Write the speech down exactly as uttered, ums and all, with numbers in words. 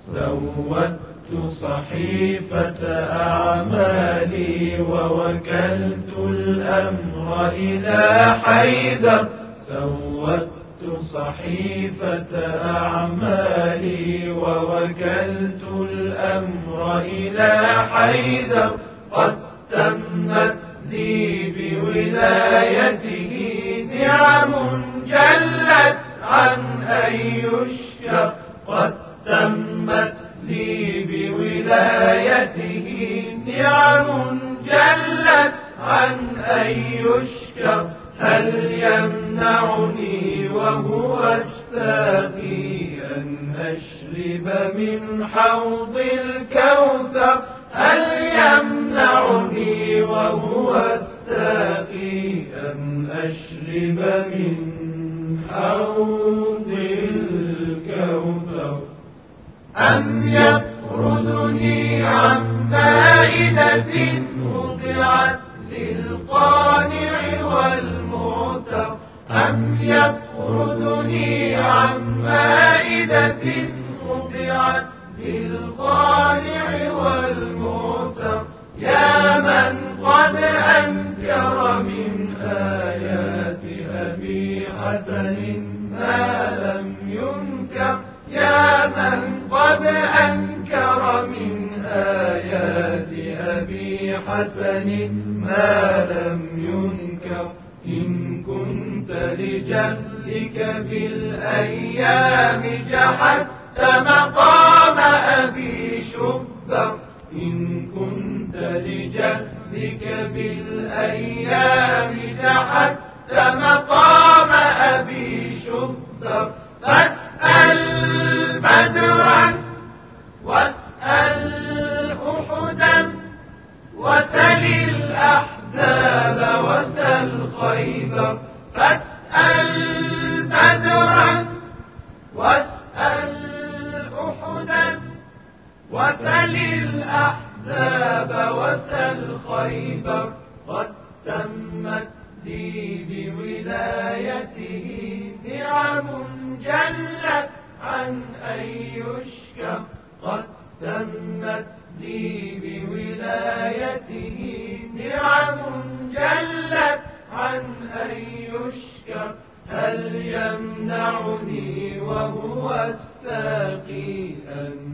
سودت صحيفة أعمالي ووكلت الأمر إلى حيدر. سودت صحيفة أعمالي ووكلت الأمر إلى حيدر. قد تمت لي بولايته نعم جلت عن أن يشكر. قد تمت لي بولايته نعم جلت عن أن يشكر. هل يمنعني وهو الساقي أن أشرب من حوض الكوثر؟ هل يمنعني وهو الساقي أن أشرب من حوض الكوثر؟ أم يطردني عن مائدة وضعت للقانع والمعتر؟ أم يطردني عن مائدة وضعت للقانع والمعتر؟ يا من قد أنكر من آيات أبي حسن ما لم ينكر. يا من قد أنكر من آيات أبي حسن ما لم ينكر. إن كنت لجهلك بالأيام جحدت مقام أبي شبر. إن كنت لجهلك بالأيام جحدت مقام أبي شبر. فاسأل بدرا واسأل أحدا وسل الأحزاب وسل خيبر. فاسأل بدرا واسأل أحدا وسل الأحزاب وسل خيبر. قد تمت لي بولايته نعم جلت عن أن يشكر. قد تمت لي بولايته نعم جلت عن أن يشكر. هل يمنعني وهو الساقي أن